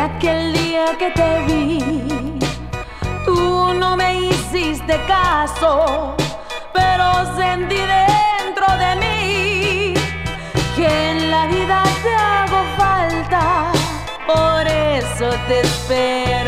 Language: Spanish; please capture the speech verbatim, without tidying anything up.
aquel día que te vi, tú no me hiciste caso, pero sentí dentro de mí que en la vida te hago falta, por eso te espero.